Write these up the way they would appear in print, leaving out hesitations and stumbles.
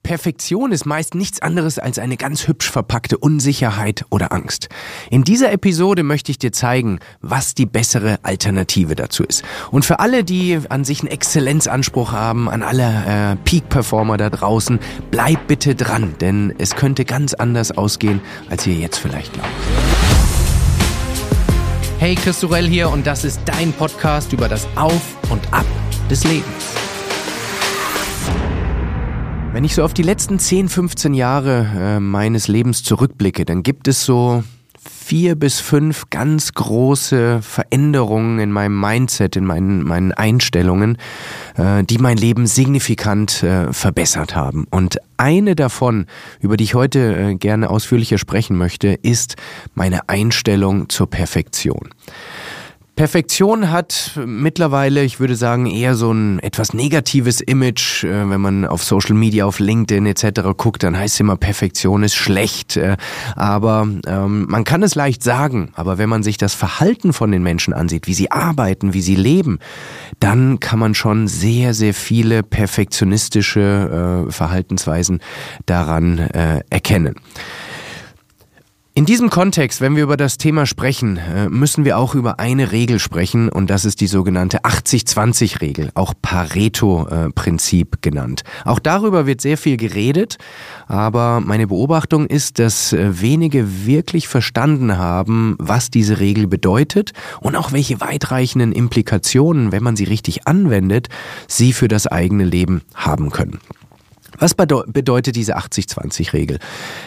Perfektion ist meist nichts anderes als eine ganz hübsch verpackte Unsicherheit oder Angst. In dieser Episode möchte ich dir zeigen, was die bessere Alternative dazu ist. Und für alle, die an sich einen Exzellenzanspruch haben, an alle Peak-Performer da draußen, bleib bitte dran, denn es könnte ganz anders ausgehen, als ihr jetzt vielleicht glaubt. Hey, Chris Sorel hier und das ist dein Podcast über das Auf und Ab des Lebens. Wenn ich so auf die letzten 10, 15 Jahre meines Lebens zurückblicke, dann gibt es so 4 bis 5 ganz große Veränderungen in meinem Mindset, in meinen Einstellungen, die mein Leben signifikant verbessert haben. Und eine davon, über die ich heute gerne ausführlicher sprechen möchte, ist meine Einstellung zur Perfektion. Perfektion hat mittlerweile, ich würde sagen, eher so ein etwas negatives Image. Wenn man auf Social Media, auf LinkedIn etc. guckt, dann heißt es immer, Perfektion ist schlecht. Aber man kann es leicht sagen, aber wenn man sich das Verhalten von den Menschen ansieht, wie sie arbeiten, wie sie leben, dann kann man schon sehr, sehr viele perfektionistische Verhaltensweisen daran erkennen. In diesem Kontext, wenn wir über das Thema sprechen, müssen wir auch über eine Regel sprechen und das ist die sogenannte 80-20-Regel, auch Pareto-Prinzip genannt. Auch darüber wird sehr viel geredet, aber meine Beobachtung ist, dass wenige wirklich verstanden haben, was diese Regel bedeutet und auch welche weitreichenden Implikationen, wenn man sie richtig anwendet, sie für das eigene Leben haben können. Was bedeutet diese 80-20-Regel?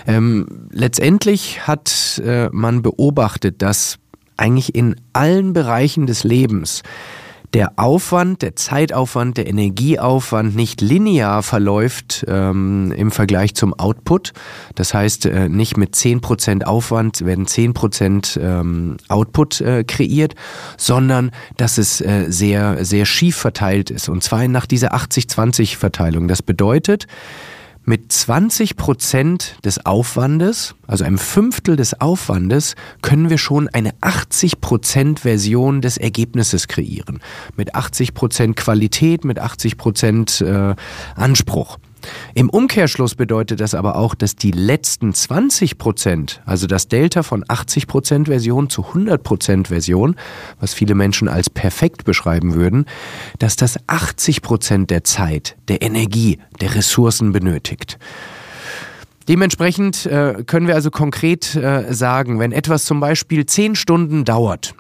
Letztendlich hat man beobachtet, dass eigentlich in allen Bereichen des Lebens der Aufwand, der Zeitaufwand, der Energieaufwand nicht linear verläuft im Vergleich zum Output. Das heißt, nicht mit 10% Aufwand werden 10% Output kreiert, sondern dass es sehr, sehr schief verteilt ist. Und zwar nach dieser 80-20-Verteilung. Das bedeutet, mit 20% des Aufwandes, also einem Fünftel des Aufwandes, können wir schon eine 80% Version des Ergebnisses kreieren. Mit 80% Qualität, mit 80% Anspruch. Im Umkehrschluss bedeutet das aber auch, dass die letzten 20%, also das Delta von 80% Version zu 100% Version, was viele Menschen als perfekt beschreiben würden, dass das 80% der Zeit, der Energie, der Ressourcen benötigt. Dementsprechend können wir also konkret sagen, wenn etwas zum Beispiel 10 Stunden dauert,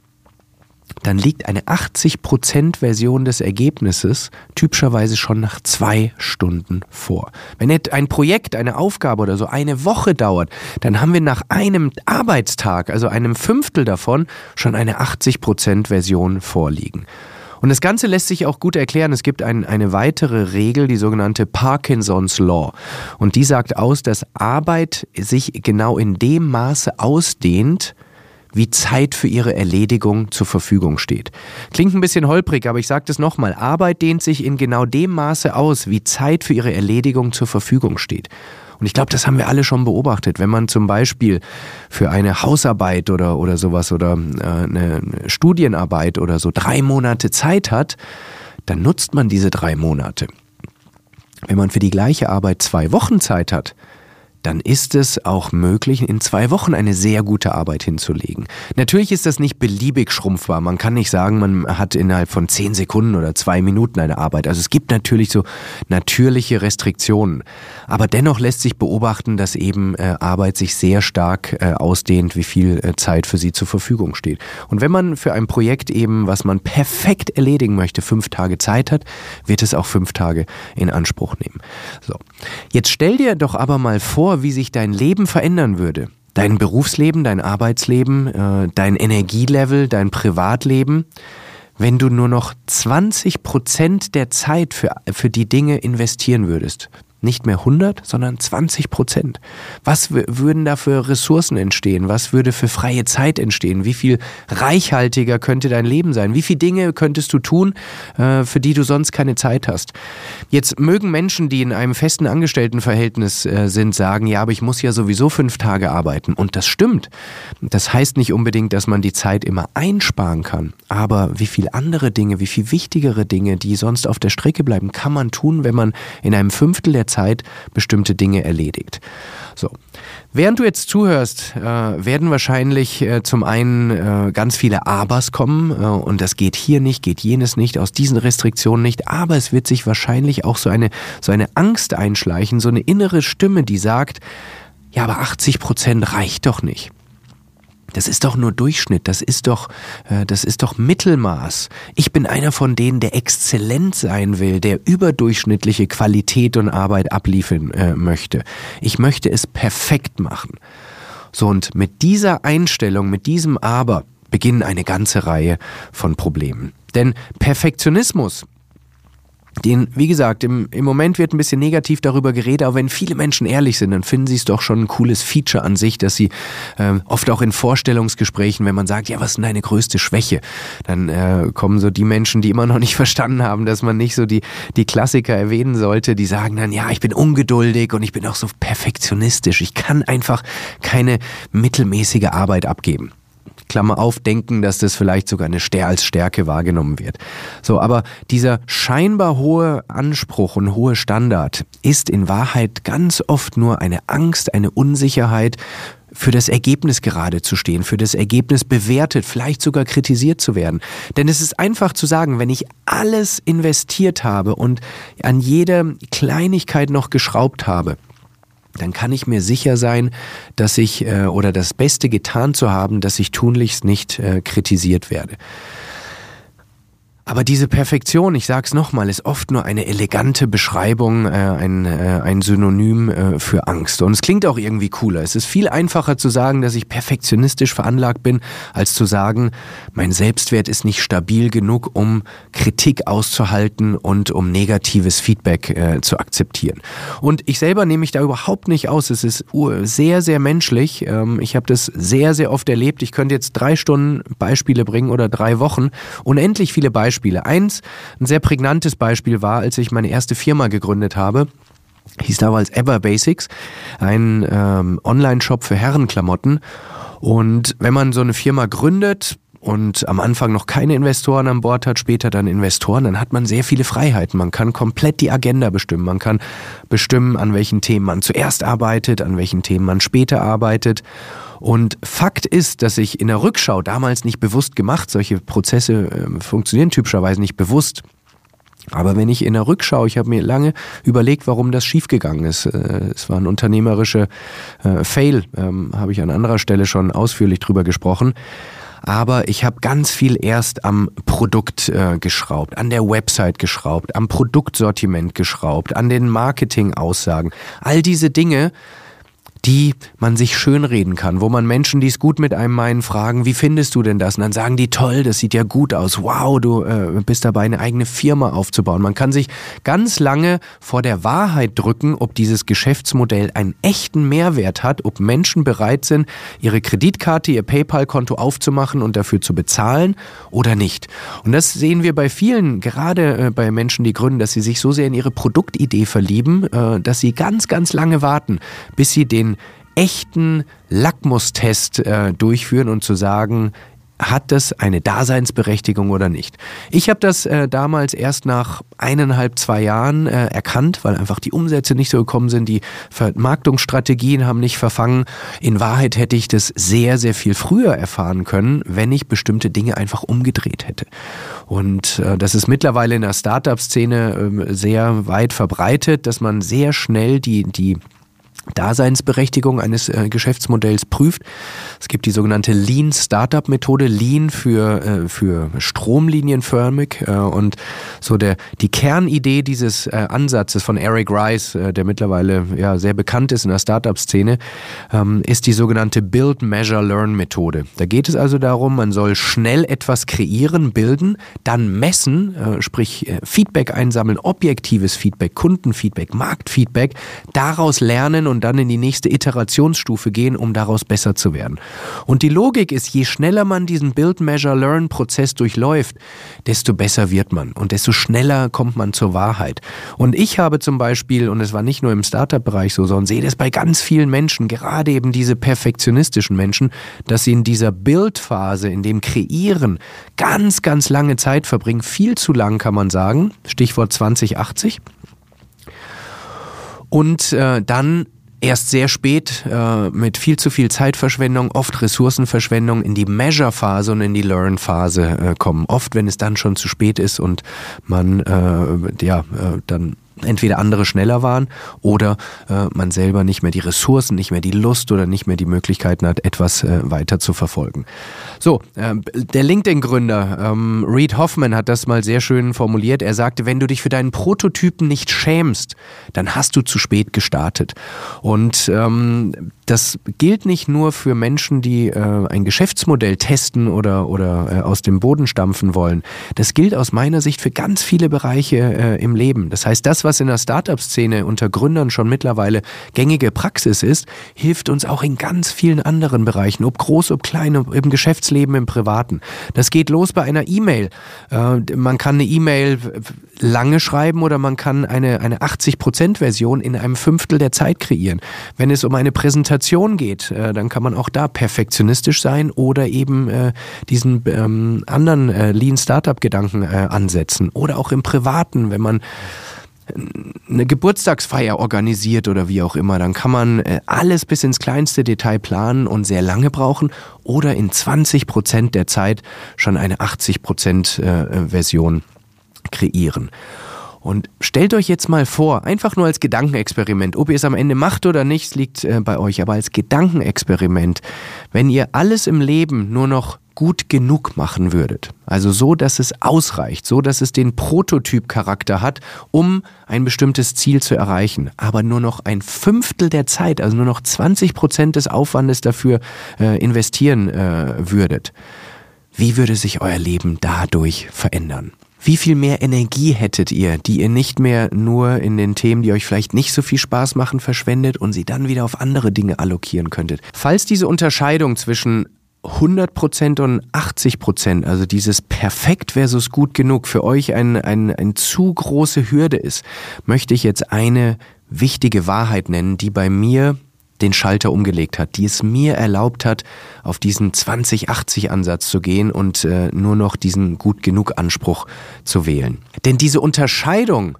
dann liegt eine 80% Version des Ergebnisses typischerweise schon nach 2 Stunden vor. Wenn ein Projekt, eine Aufgabe oder so eine Woche dauert, dann haben wir nach einem Arbeitstag, also einem Fünftel davon, schon eine 80% Version vorliegen. Und das Ganze lässt sich auch gut erklären. Es gibt eine weitere Regel, die sogenannte Parkinson's Law. Und die sagt aus, dass Arbeit sich genau in dem Maße ausdehnt, wie Zeit für ihre Erledigung zur Verfügung steht. Klingt ein bisschen holprig, aber ich sage das nochmal. Arbeit dehnt sich in genau dem Maße aus, wie Zeit für ihre Erledigung zur Verfügung steht. Und ich glaube, das haben wir alle schon beobachtet. Wenn man zum Beispiel für eine Hausarbeit oder sowas oder eine Studienarbeit oder so 3 Monate Zeit hat, dann nutzt man diese 3 Monate. Wenn man für die gleiche Arbeit 2 Wochen Zeit hat, dann ist es auch möglich, in 2 Wochen eine sehr gute Arbeit hinzulegen. Natürlich ist das nicht beliebig schrumpfbar. Man kann nicht sagen, man hat innerhalb von 10 Sekunden oder 2 Minuten eine Arbeit. Also es gibt natürlich so natürliche Restriktionen. Aber dennoch lässt sich beobachten, dass eben Arbeit sich sehr stark ausdehnt, wie viel Zeit für sie zur Verfügung steht. Und wenn man für ein Projekt eben, was man perfekt erledigen möchte, 5 Tage Zeit hat, wird es auch 5 Tage in Anspruch nehmen. So. Jetzt stell dir doch aber mal vor, wie sich dein Leben verändern würde. Dein Berufsleben, dein Arbeitsleben, dein Energielevel, dein Privatleben, wenn du nur noch 20% der Zeit für die Dinge investieren würdest. Nicht mehr 100, sondern 20%. Was würden da für Ressourcen entstehen? Was würde für freie Zeit entstehen? Wie viel reichhaltiger könnte dein Leben sein? Wie viele Dinge könntest du tun, für die du sonst keine Zeit hast? Jetzt mögen Menschen, die in einem festen Angestelltenverhältnis sind, sagen, ja, aber ich muss ja sowieso 5 Tage arbeiten. Und das stimmt. Das heißt nicht unbedingt, dass man die Zeit immer einsparen kann. Aber wie viel andere Dinge, wie viel wichtigere Dinge, die sonst auf der Strecke bleiben, kann man tun, wenn man in einem Fünftel der Zeit bestimmte Dinge erledigt. So. Während du jetzt zuhörst, werden wahrscheinlich zum einen ganz viele Abers kommen und das geht hier nicht, geht jenes nicht, aus diesen Restriktionen nicht, aber es wird sich wahrscheinlich auch so eine Angst einschleichen, so eine innere Stimme, die sagt, ja, aber 80% reicht doch nicht. Das ist doch nur Durchschnitt, das ist doch Mittelmaß. Ich bin einer von denen, der exzellent sein will, der überdurchschnittliche Qualität und Arbeit abliefern möchte. Ich möchte es perfekt machen. So, und mit dieser Einstellung, mit diesem Aber, beginnen eine ganze Reihe von Problemen. Denn Perfektionismus, wie gesagt, im Moment wird ein bisschen negativ darüber geredet, aber wenn viele Menschen ehrlich sind, dann finden sie es doch schon ein cooles Feature an sich, dass sie oft auch in Vorstellungsgesprächen, wenn man sagt, ja, was ist denn deine größte Schwäche? Dann kommen so die Menschen, die immer noch nicht verstanden haben, dass man nicht so die Klassiker erwähnen sollte, die sagen dann, ja, ich bin ungeduldig und ich bin auch so perfektionistisch. Ich kann einfach keine mittelmäßige Arbeit abgeben. Klammer auf, denken, dass das vielleicht sogar als Stärke wahrgenommen wird. So, aber dieser scheinbar hohe Anspruch und hohe Standard ist in Wahrheit ganz oft nur eine Angst, eine Unsicherheit, für das Ergebnis gerade zu stehen, für das Ergebnis bewertet, vielleicht sogar kritisiert zu werden. Denn es ist einfach zu sagen, wenn ich alles investiert habe und an jede Kleinigkeit noch geschraubt habe, dann kann ich mir sicher sein, dass ich oder das Beste getan zu haben, dass ich tunlichst nicht kritisiert werde. Aber diese Perfektion, ich sag's nochmal, ist oft nur eine elegante Beschreibung, ein Synonym für Angst. Und es klingt auch irgendwie cooler. Es ist viel einfacher zu sagen, dass ich perfektionistisch veranlagt bin, als zu sagen, mein Selbstwert ist nicht stabil genug, um Kritik auszuhalten und um negatives Feedback zu akzeptieren. Und ich selber nehme mich da überhaupt nicht aus. Es ist sehr, sehr menschlich. Ich habe das sehr, sehr oft erlebt. Ich könnte jetzt 3 Stunden Beispiele bringen oder 3 Wochen. Unendlich viele Beispiele. Ein sehr prägnantes Beispiel war, als ich meine erste Firma gegründet habe, hieß damals Ever Basics, ein Online-Shop für Herrenklamotten. Und wenn man so eine Firma gründet und am Anfang noch keine Investoren an Bord hat, später dann Investoren, dann hat man sehr viele Freiheiten. Man kann komplett die Agenda bestimmen. Man kann bestimmen, an welchen Themen man zuerst arbeitet, an welchen Themen man später arbeitet. Und Fakt ist, dass ich in der Rückschau damals nicht bewusst gemacht, solche Prozesse funktionieren typischerweise nicht bewusst. Aber wenn ich in der Rückschau, ich habe mir lange überlegt, warum das schiefgegangen ist. Es war ein unternehmerischer Fail, habe ich an anderer Stelle schon ausführlich drüber gesprochen. Aber ich habe ganz viel erst am Produkt geschraubt, an der Website geschraubt, am Produktsortiment geschraubt, an den Marketingaussagen. All diese Dinge, die man sich schönreden kann, wo man Menschen, die es gut mit einem meinen, fragen, wie findest du denn das? Und dann sagen die, toll, das sieht ja gut aus. Wow, du bist dabei, eine eigene Firma aufzubauen. Man kann sich ganz lange vor der Wahrheit drücken, ob dieses Geschäftsmodell einen echten Mehrwert hat, ob Menschen bereit sind, ihre Kreditkarte, ihr PayPal-Konto aufzumachen und dafür zu bezahlen oder nicht. Und das sehen wir bei vielen, gerade bei Menschen, die gründen, dass sie sich so sehr in ihre Produktidee verlieben, dass sie ganz, ganz lange warten, bis sie den echten Lackmustest durchführen und zu sagen, hat das eine Daseinsberechtigung oder nicht? Ich habe das damals erst nach 1,5, 2 Jahren erkannt, weil einfach die Umsätze nicht so gekommen sind, die Vermarktungsstrategien haben nicht verfangen. In Wahrheit hätte ich das sehr, sehr viel früher erfahren können, wenn ich bestimmte Dinge einfach umgedreht hätte. Und das ist mittlerweile in der Startup-Szene sehr weit verbreitet, dass man sehr schnell die Daseinsberechtigung eines Geschäftsmodells prüft. Es gibt die sogenannte Lean Startup Methode, Lean für stromlinienförmig und so die Kernidee dieses Ansatzes von Eric Rice, der mittlerweile sehr bekannt ist in der Startup-Szene, ist die sogenannte Build, Measure, Learn Methode. Da geht es also darum, man soll schnell etwas kreieren, bilden, dann messen, sprich Feedback einsammeln, objektives Feedback, Kundenfeedback, Marktfeedback, daraus lernen und dann in die nächste Iterationsstufe gehen, um daraus besser zu werden. Und die Logik ist, je schneller man diesen Build-Measure-Learn-Prozess durchläuft, desto besser wird man und desto schneller kommt man zur Wahrheit. Und ich habe zum Beispiel, und es war nicht nur im Startup-Bereich so, sondern sehe das bei ganz vielen Menschen, gerade eben diese perfektionistischen Menschen, dass sie in dieser Build-Phase, in dem Kreieren, ganz, ganz lange Zeit verbringen, viel zu lang kann man sagen, Stichwort 2080. Und dann erst sehr spät mit viel zu viel Zeitverschwendung, oft Ressourcenverschwendung in die Measure-Phase und in die Learn-Phase kommen. Oft, wenn es dann schon zu spät ist und man dann entweder andere schneller waren oder man selber nicht mehr die Ressourcen, nicht mehr die Lust oder nicht mehr die Möglichkeiten hat, etwas weiter zu verfolgen. So, der LinkedIn-Gründer Reid Hoffman hat das mal sehr schön formuliert. Er sagte, wenn du dich für deinen Prototypen nicht schämst, dann hast du zu spät gestartet. Und das gilt nicht nur für Menschen, die ein Geschäftsmodell testen oder aus dem Boden stampfen wollen. Das gilt aus meiner Sicht für ganz viele Bereiche im Leben. Das heißt, das, was in der Startup-Szene unter Gründern schon mittlerweile gängige Praxis ist, hilft uns auch in ganz vielen anderen Bereichen, ob groß, ob klein, ob im Geschäftsleben, im Privaten. Das geht los bei einer E-Mail. Man kann eine E-Mail lange schreiben oder man kann eine 80%-Version in einem Fünftel der Zeit kreieren. Wenn es um eine Präsentation geht, dann kann man auch da perfektionistisch sein oder eben diesen anderen Lean-Startup-Gedanken ansetzen. Oder auch im Privaten, wenn man eine Geburtstagsfeier organisiert oder wie auch immer, dann kann man alles bis ins kleinste Detail planen und sehr lange brauchen oder in 20% der Zeit schon eine 80% Version kreieren. Und stellt euch jetzt mal vor, einfach nur als Gedankenexperiment, ob ihr es am Ende macht oder nicht, liegt bei euch, aber als Gedankenexperiment, wenn ihr alles im Leben nur noch gut genug machen würdet, also so, dass es ausreicht, so, dass es den Prototyp-Charakter hat, um ein bestimmtes Ziel zu erreichen, aber nur noch ein Fünftel der Zeit, also nur noch 20% des Aufwandes dafür investieren würdet, wie würde sich euer Leben dadurch verändern? Wie viel mehr Energie hättet ihr, die ihr nicht mehr nur in den Themen, die euch vielleicht nicht so viel Spaß machen, verschwendet und sie dann wieder auf andere Dinge allokieren könntet? Falls diese Unterscheidung zwischen 100% und 80%, also dieses perfekt versus gut genug für euch ein zu große Hürde ist, möchte ich jetzt eine wichtige Wahrheit nennen, die bei mir den Schalter umgelegt hat, die es mir erlaubt hat, auf diesen 20-80-Ansatz zu gehen und nur noch diesen Gut-Genug-Anspruch zu wählen. Denn diese Unterscheidung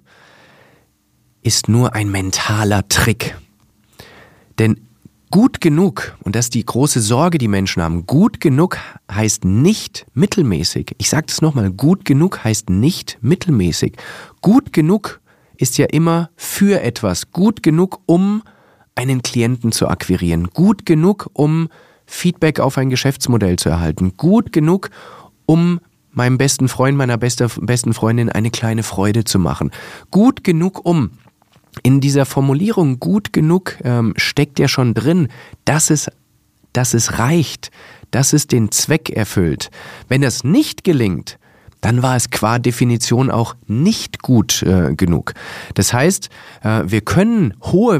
ist nur ein mentaler Trick. Denn gut genug, und das ist die große Sorge, die Menschen haben, gut genug heißt nicht mittelmäßig. Ich sage das nochmal, gut genug heißt nicht mittelmäßig. Gut genug ist ja immer für etwas, gut genug, um einen Klienten zu akquirieren, gut genug, um Feedback auf ein Geschäftsmodell zu erhalten, gut genug, um meinem besten Freund, meiner besten Freundin eine kleine Freude zu machen, gut genug, um. In dieser Formulierung gut genug steckt ja schon drin, dass es reicht, dass es den Zweck erfüllt. Wenn das nicht gelingt, dann war es qua Definition auch nicht gut genug. Das heißt, wir können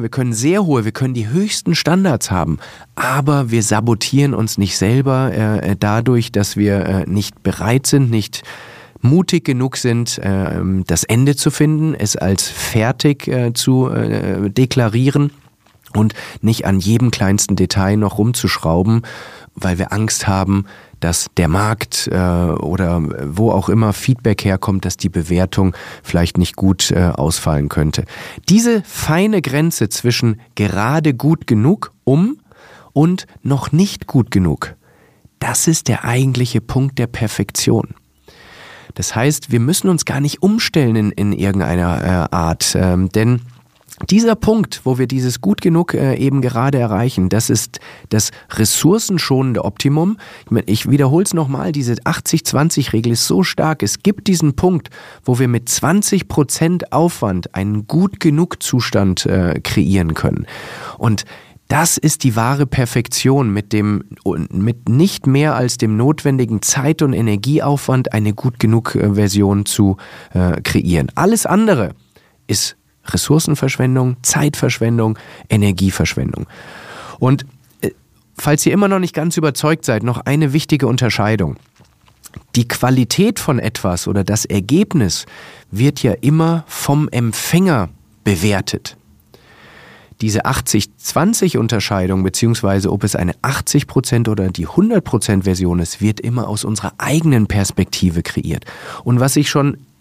die höchsten Standards haben, aber wir sabotieren uns nicht selber dadurch, dass wir nicht bereit sind, nicht mutig genug sind, das Ende zu finden, es als fertig zu deklarieren und nicht an jedem kleinsten Detail noch rumzuschrauben, weil wir Angst haben, dass der Markt oder wo auch immer Feedback herkommt, dass die Bewertung vielleicht nicht gut ausfallen könnte. Diese feine Grenze zwischen gerade gut genug und noch nicht gut genug, das ist der eigentliche Punkt der Perfektion. Das heißt, wir müssen uns gar nicht umstellen in irgendeiner Art, denn dieser Punkt, wo wir dieses gut genug eben gerade erreichen, das ist das ressourcenschonende Optimum. Ich wiederhole es nochmal, diese 80-20-Regel ist so stark. Es gibt diesen Punkt, wo wir mit 20% Aufwand einen gut genug Zustand kreieren können. Und das ist die wahre Perfektion, mit nicht mehr als dem notwendigen Zeit- und Energieaufwand eine gut genug Version zu kreieren. Alles andere ist Ressourcenverschwendung, Zeitverschwendung, Energieverschwendung. Und falls ihr immer noch nicht ganz überzeugt seid, noch eine wichtige Unterscheidung. Die Qualität von etwas oder das Ergebnis wird ja immer vom Empfänger bewertet. Diese 80-20-Unterscheidung, beziehungsweise ob es eine 80% oder die 100% Version ist, wird immer aus unserer eigenen Perspektive kreiert. Und was ich schon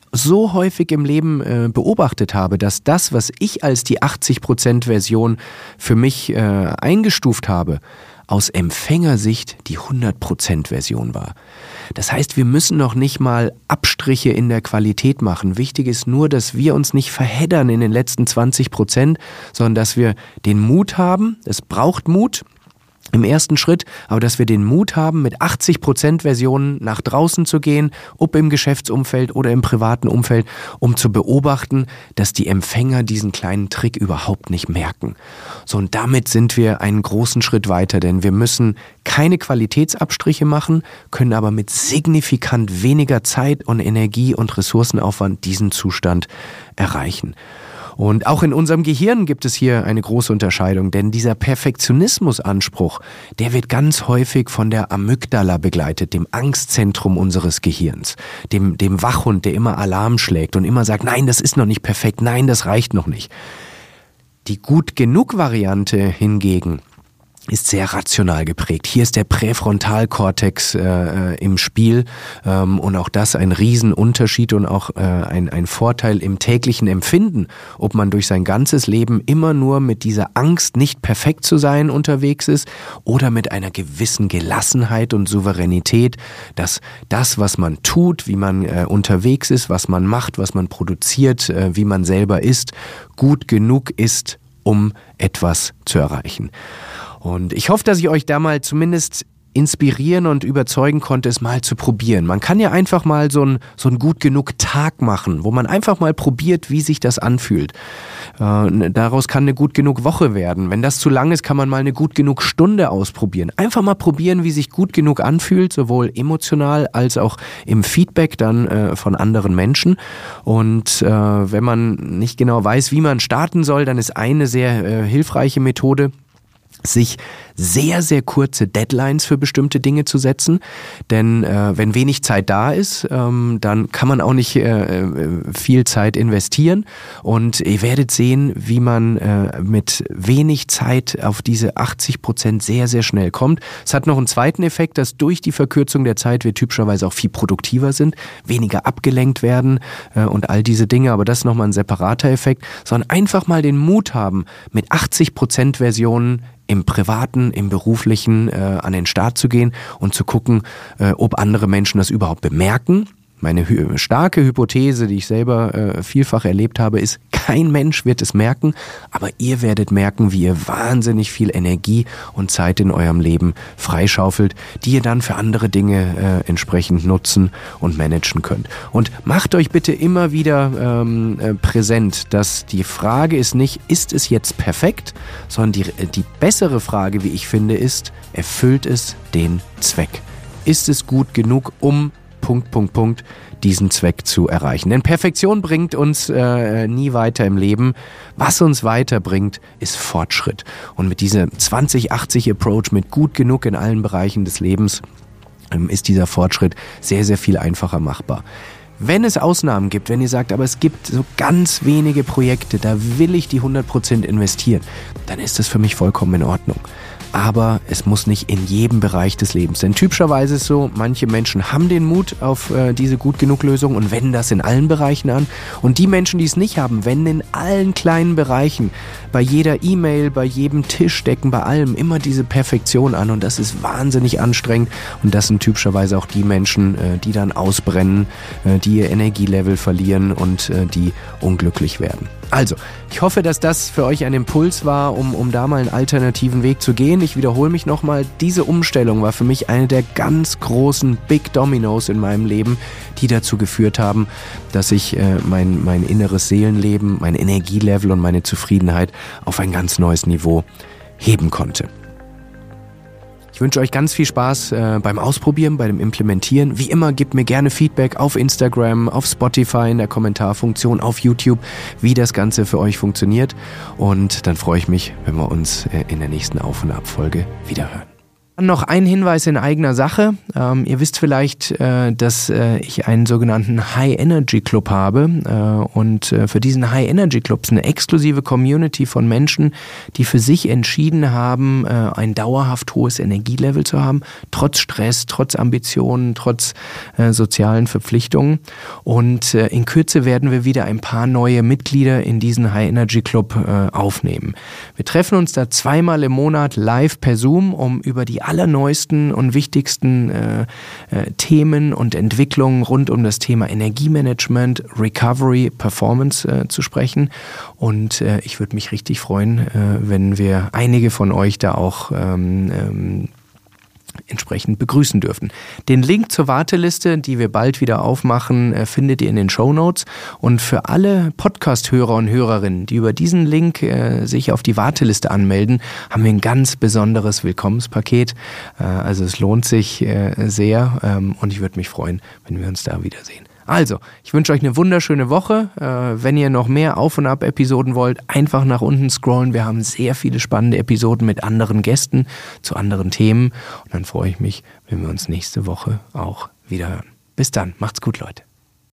so häufig im Leben beobachtet habe, dass das, was ich als die 80% Version für mich eingestuft habe, aus Empfängersicht die 100% Version war. Das heißt, wir müssen noch nicht mal Abstriche in der Qualität machen. Wichtig ist nur, dass wir uns nicht verheddern in den letzten 20%, sondern dass wir den Mut haben, es braucht Mut im ersten Schritt, aber dass wir den Mut haben, mit 80% Versionen nach draußen zu gehen, ob im Geschäftsumfeld oder im privaten Umfeld, um zu beobachten, dass die Empfänger diesen kleinen Trick überhaupt nicht merken. So, und damit sind wir einen großen Schritt weiter, denn wir müssen keine Qualitätsabstriche machen, können aber mit signifikant weniger Zeit und Energie und Ressourcenaufwand diesen Zustand erreichen. Und auch in unserem Gehirn gibt es hier eine große Unterscheidung, denn dieser Perfektionismusanspruch, der wird ganz häufig von der Amygdala begleitet, dem Angstzentrum unseres Gehirns, dem Wachhund, der immer Alarm schlägt und immer sagt, nein, das ist noch nicht perfekt, nein, das reicht noch nicht. Die Gut-Genug-Variante hingegen ist sehr rational geprägt. Hier ist der Präfrontalkortex im Spiel und auch das ein Riesenunterschied und auch ein Vorteil im täglichen Empfinden, ob man durch sein ganzes Leben immer nur mit dieser Angst, nicht perfekt zu sein, unterwegs ist oder mit einer gewissen Gelassenheit und Souveränität, dass das, was man tut, wie man unterwegs ist, was man macht, was man produziert, wie man selber ist, gut genug ist, um etwas zu erreichen. Und ich hoffe, dass ich euch da mal zumindest inspirieren und überzeugen konnte, es mal zu probieren. Man kann ja einfach mal so einen gut genug Tag machen, wo man einfach mal probiert, wie sich das anfühlt. Daraus kann eine gut genug Woche werden. Wenn das zu lang ist, kann man mal eine gut genug Stunde ausprobieren. Einfach mal probieren, wie sich gut genug anfühlt, sowohl emotional als auch im Feedback dann von anderen Menschen. Und wenn man nicht genau weiß, wie man starten soll, dann ist eine sehr hilfreiche Methode, sich sehr, sehr kurze Deadlines für bestimmte Dinge zu setzen, denn wenn wenig Zeit da ist, dann kann man auch nicht viel Zeit investieren und ihr werdet sehen, wie man mit wenig Zeit auf diese 80% sehr, sehr schnell kommt. Es hat noch einen zweiten Effekt, dass durch die Verkürzung der Zeit wir typischerweise auch viel produktiver sind, weniger abgelenkt werden und all diese Dinge, aber das ist nochmal ein separater Effekt, sondern einfach mal den Mut haben, mit 80% Versionen im Privaten, im Beruflichen an den Start zu gehen und zu gucken, ob andere Menschen das überhaupt bemerken. Meine starke Hypothese, die ich selber vielfach erlebt habe, ist, kein Mensch wird es merken, aber ihr werdet merken, wie ihr wahnsinnig viel Energie und Zeit in eurem Leben freischaufelt, die ihr dann für andere Dinge entsprechend nutzen und managen könnt. Und macht euch bitte immer wieder präsent, dass die Frage ist nicht, ist es jetzt perfekt, sondern die bessere Frage, wie ich finde, ist, erfüllt es den Zweck? Ist es gut genug, um diesen Zweck zu erreichen. Denn Perfektion bringt uns nie weiter im Leben. Was uns weiterbringt, ist Fortschritt. Und mit diesem 2080-Approach, mit gut genug in allen Bereichen des Lebens, ist dieser Fortschritt sehr, sehr viel einfacher machbar. Wenn es Ausnahmen gibt, wenn ihr sagt, aber es gibt so ganz wenige Projekte, da will ich die 100% investieren, dann ist das für mich vollkommen in Ordnung. Aber es muss nicht in jedem Bereich des Lebens. Denn typischerweise ist es so, manche Menschen haben den Mut auf diese Gut-Genug-Lösung und wenden das in allen Bereichen an. Und die Menschen, die es nicht haben, wenden in allen kleinen Bereichen, bei jeder E-Mail, bei jedem Tischdecken, bei allem immer diese Perfektion an. Und das ist wahnsinnig anstrengend. Und das sind typischerweise auch die Menschen, die dann ausbrennen, die ihr Energielevel verlieren und die unglücklich werden. Also, ich hoffe, dass das für euch ein Impuls war, um da mal einen alternativen Weg zu gehen. Ich wiederhole mich nochmal, diese Umstellung war für mich eine der ganz großen Big Dominos in meinem Leben, die dazu geführt haben, dass ich mein inneres Seelenleben, mein Energielevel und meine Zufriedenheit auf ein ganz neues Niveau heben konnte. Ich wünsche euch ganz viel Spaß beim Ausprobieren, beim Implementieren. Wie immer, gebt mir gerne Feedback auf Instagram, auf Spotify in der Kommentarfunktion, auf YouTube, wie das Ganze für euch funktioniert. Und dann freue ich mich, wenn wir uns in der nächsten Auf- und Abfolge wiederhören. Noch ein Hinweis in eigener Sache. Ihr wisst vielleicht, dass ich einen sogenannten High Energy Club habe. Und für diesen High Energy Club ist eine exklusive Community von Menschen, die für sich entschieden haben, ein dauerhaft hohes Energielevel zu haben, trotz Stress, trotz Ambitionen, trotz sozialen Verpflichtungen. Und in Kürze werden wir wieder ein paar neue Mitglieder in diesen High Energy Club aufnehmen. Wir treffen uns da 2-mal im Monat live per Zoom, um über die allerneuesten und wichtigsten Themen und Entwicklungen rund um das Thema Energiemanagement, Recovery, Performance zu sprechen. Und ich würde mich richtig freuen, wenn wir einige von euch da auch entsprechend begrüßen dürfen. Den Link zur Warteliste, die wir bald wieder aufmachen, findet ihr in den Shownotes. Und für alle Podcast-Hörer und Hörerinnen, die über diesen Link sich auf die Warteliste anmelden, haben wir ein ganz besonderes Willkommenspaket. Also es lohnt sich sehr und ich würde mich freuen, wenn wir uns da wiedersehen. Also, ich wünsche euch eine wunderschöne Woche. Wenn ihr noch mehr Auf- und Ab-Episoden wollt, einfach nach unten scrollen. Wir haben sehr viele spannende Episoden mit anderen Gästen zu anderen Themen. Und dann freue ich mich, wenn wir uns nächste Woche auch wieder hören. Bis dann. Macht's gut, Leute.